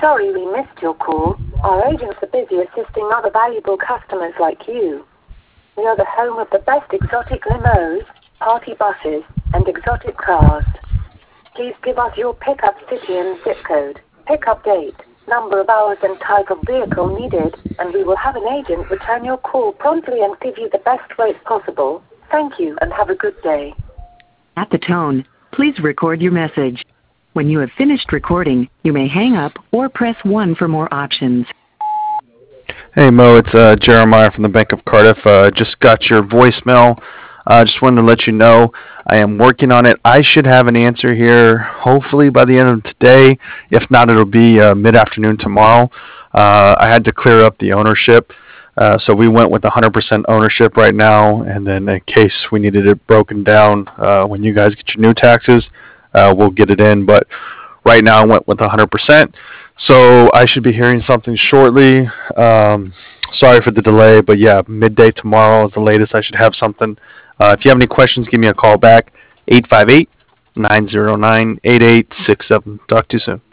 sorry we missed your call. Our agents are busy assisting other valuable customers like you. We are the home of the best exotic limos, party buses, and exotic cars. Please give us your pickup city and zip code, pickup date, number of hours and type of vehicle needed, and we will have an agent return your call promptly and give you the best rate possible. Thank you and have a good day. At the tone, please record your message. When you have finished recording, you may hang up or press 1 for more options. Hey Mo, it's Jeremiah from the Bank of Cardiff. Just got your voicemail. Just wanted to let you know I am working on it. I should have an answer here hopefully by the end of today. If not, it'll be mid-afternoon tomorrow. I had to clear up the ownership. So we went with 100% ownership right now, and then in case we needed it broken down when you guys get your new taxes, we'll get it in. But right now I went with 100%. So I should be hearing something shortly. Sorry for the delay, but yeah, midday tomorrow is the latest I should have something. If you have any questions, give me a call back, 858-909-8867. Talk to you soon.